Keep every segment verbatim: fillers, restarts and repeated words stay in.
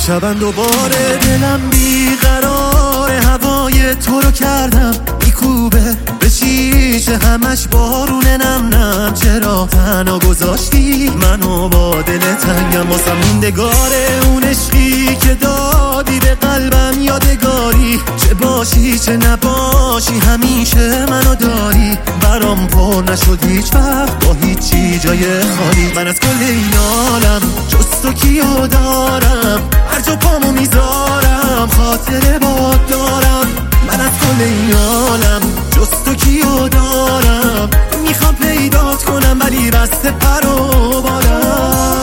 امشبم دوباره دلم بیقرار، هوای تو رو کردم میکوبه به شیشه، همش بارونه نم نم. چرا تنها گذاشتی منو با دل تنگم؟ واسم موندگاره اون عشقی که دادی به قلبم، یادگاری چه باشی چه نباشی همیشه منو داری. برام پر نشد هیچ وقت با هیچی جای خالی. من از کل این عالم جز تو کیو دارم؟ هر جا پامو میذارم خاطره باد دارم. من از کل این عالم جز تو کیو دارم؟ میخوام پیدات کنم ولی بسته پر و بالم.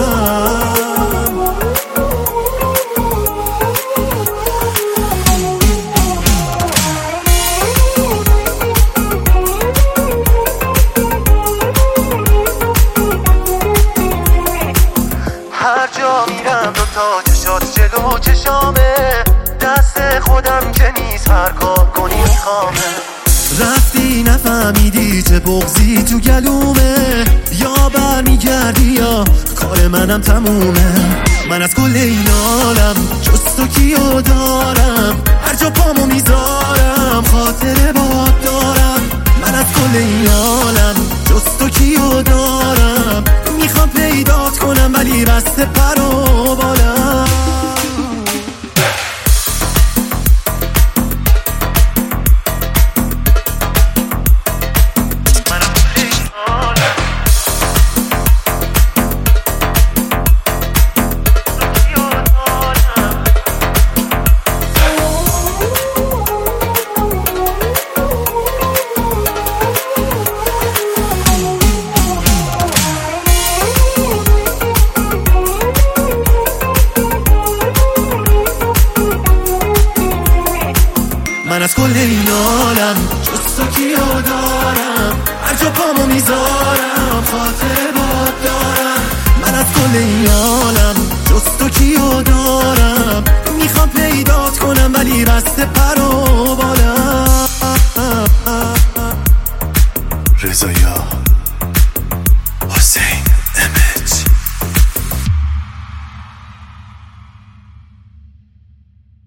هر جا میرم دو تا چشات جلو چشامه، دست خودم که نیست هر کار کنی میخوامه. رفتی نفهمیدی چه بغضی تو گلومه، یا برمیگردی یا کار منم تمومه. من از کل این عالم جز تو کیو دارم؟ هر جا پامو میذارم خاطره باد دارم. من از کل این عالم جز تو کیو دارم؟ میخوام پیدات کنم ولی بسته پر و بالم. من از کل این عالم جز تو کیو دارم؟ هر جا پامو میذارم خاطره باد دارم. من از کل این عالم جز تو کیو دارم؟ میخوام پیدات کنم ولی بسته پر و بالم. رضا